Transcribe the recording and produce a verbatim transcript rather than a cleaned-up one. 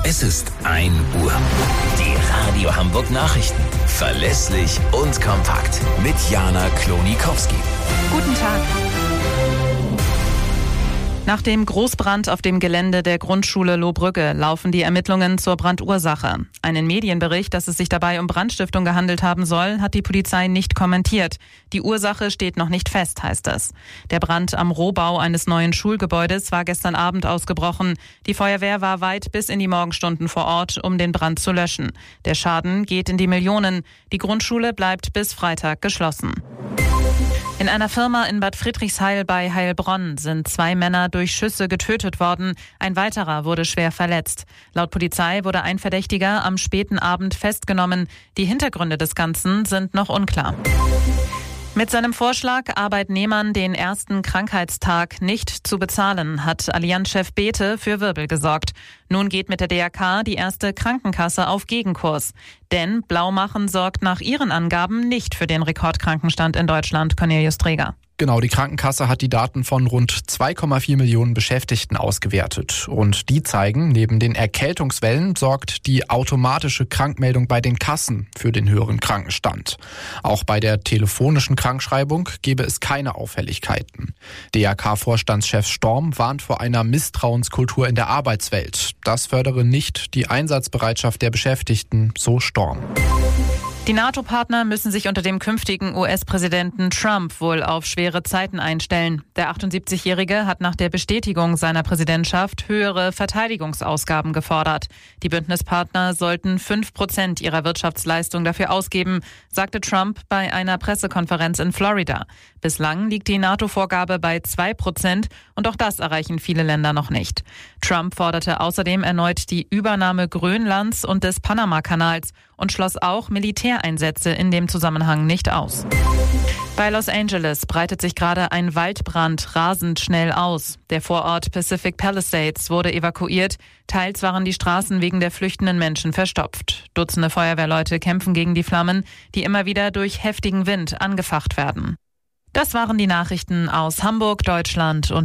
Es ist ein Uhr. Die Radio Hamburg Nachrichten. Verlässlich und kompakt. Mit Jana Klonikowski. Guten Tag. Nach dem Großbrand auf dem Gelände der Grundschule Lohbrügge laufen die Ermittlungen zur Brandursache. Einen Medienbericht, dass es sich dabei um Brandstiftung gehandelt haben soll, hat die Polizei nicht kommentiert. Die Ursache steht noch nicht fest, heißt es. Der Brand am Rohbau eines neuen Schulgebäudes war gestern Abend ausgebrochen. Die Feuerwehr war weit bis in die Morgenstunden vor Ort, um den Brand zu löschen. Der Schaden geht in die Millionen. Die Grundschule bleibt bis Freitag geschlossen. In einer Firma in Bad Friedrichshail bei Heilbronn sind zwei Männer durch Schüsse getötet worden. Ein weiterer wurde schwer verletzt. Laut Polizei wurde ein Verdächtiger am späten Abend festgenommen. Die Hintergründe des Ganzen sind noch unklar. Mit seinem Vorschlag, Arbeitnehmern den ersten Krankheitstag nicht zu bezahlen, hat Allianz-Chef Bethe für Wirbel gesorgt. Nun geht mit der D R K die erste Krankenkasse auf Gegenkurs. Denn Blaumachen sorgt nach ihren Angaben nicht für den Rekordkrankenstand in Deutschland, Cornelius Träger. Genau, die Krankenkasse hat die Daten von rund zwei Komma vier Millionen Beschäftigten ausgewertet. Und die zeigen, neben den Erkältungswellen sorgt die automatische Krankmeldung bei den Kassen für den höheren Krankenstand. Auch bei der telefonischen Krankschreibung gebe es keine Auffälligkeiten. D R K-Vorstandschef Storm warnt vor einer Misstrauenskultur in der Arbeitswelt. Das fördere nicht die Einsatzbereitschaft der Beschäftigten, so Storm. Die NATO-Partner müssen sich unter dem künftigen U S-Präsidenten Trump wohl auf schwere Zeiten einstellen. Der achtundsiebzigjährige hat nach der Bestätigung seiner Präsidentschaft höhere Verteidigungsausgaben gefordert. Die Bündnispartner sollten fünf Prozent ihrer Wirtschaftsleistung dafür ausgeben, sagte Trump bei einer Pressekonferenz in Florida. Bislang liegt die NATO-Vorgabe bei zwei Prozent und auch das erreichen viele Länder noch nicht. Trump forderte außerdem erneut die Übernahme Grönlands und des Panamakanals und schloss auch Militäreinsätze in dem Zusammenhang nicht aus. Bei Los Angeles breitet sich gerade ein Waldbrand rasend schnell aus. Der Vorort Pacific Palisades wurde evakuiert. Teils waren die Straßen wegen der flüchtenden Menschen verstopft. Dutzende Feuerwehrleute kämpfen gegen die Flammen, die immer wieder durch heftigen Wind angefacht werden. Das waren die Nachrichten aus Hamburg, Deutschland und